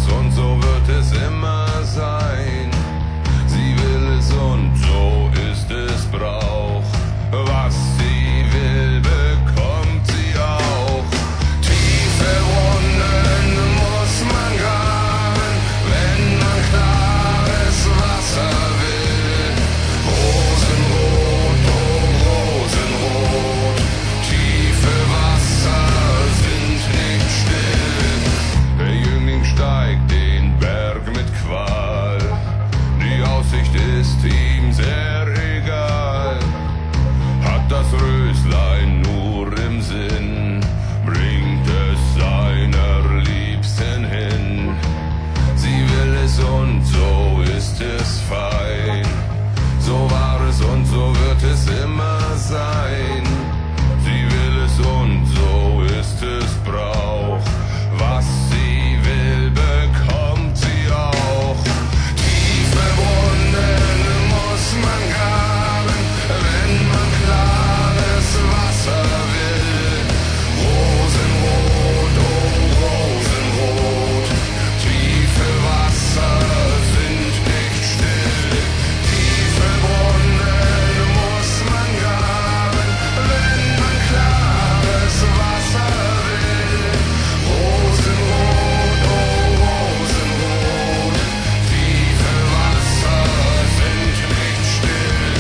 es und so wird es immer sein. Sie will es und so ist es Brauch. Was sie will, bekommt sie auch. Tiefe Wunden muss man graben, wenn man klares Wasser will. Rosenrot, oh Rosenrot, tiefe Wasser sind nicht still. Der Jüngling steigt den Berg mit Qual, die Aussicht ist ihm sehr egal. Hat das Röslein nur im Sinn, bringt es seiner Liebsten hin. Sie will es und so ist es fein. So war es und so wird es immer sein. Sie will es und so ist es Brauch. Was sie will, bekommt sie auch. Tiefe Brunnen muss man graben, wenn man klares Wasser will. Rosenrot, oh Rosenrot, tiefe Wasser sind nicht still. Tiefe Brunnen muss man graben, wenn man klares Wasser will. Rosenrot, oh Rosenrot, tiefe Wasser sind nicht still.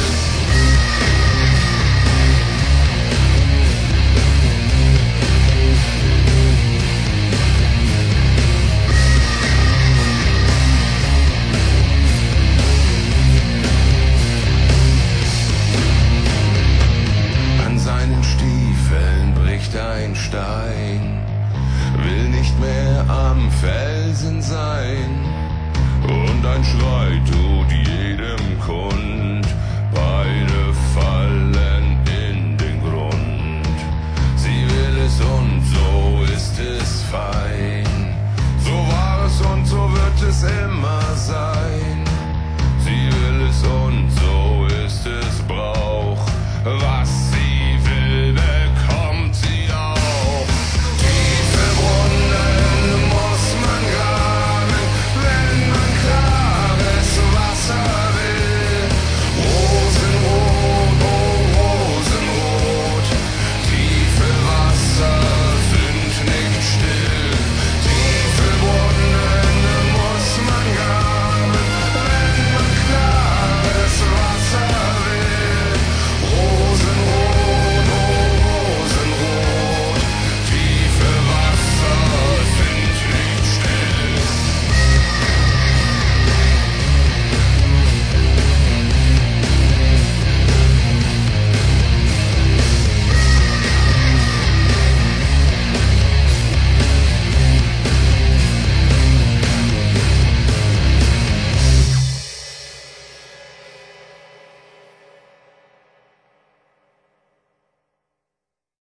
An seinen Stiefeln bricht ein Stein, will nicht mehr am Felsen sein. Und ein Schrei tut